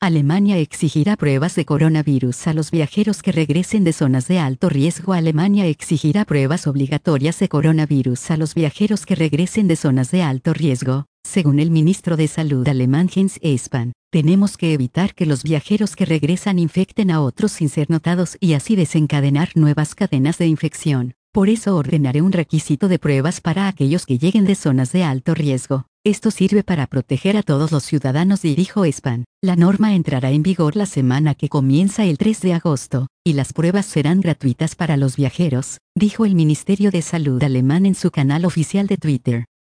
Alemania exigirá pruebas de coronavirus a los viajeros que regresen de zonas de alto riesgo. Alemania exigirá pruebas obligatorias de coronavirus a los viajeros que regresen de zonas de alto riesgo, según el ministro de Salud alemán Jens Spahn. Tenemos que evitar que los viajeros que regresan infecten a otros sin ser notados y así desencadenar nuevas cadenas de infección. Por eso ordenaré un requisito de pruebas para aquellos que lleguen de zonas de alto riesgo. Esto sirve para proteger a todos los ciudadanos, dijo Spahn. La norma entrará en vigor la semana que comienza el 3 de agosto, y las pruebas serán gratuitas para los viajeros, dijo el Ministerio de Salud alemán en su canal oficial de Twitter.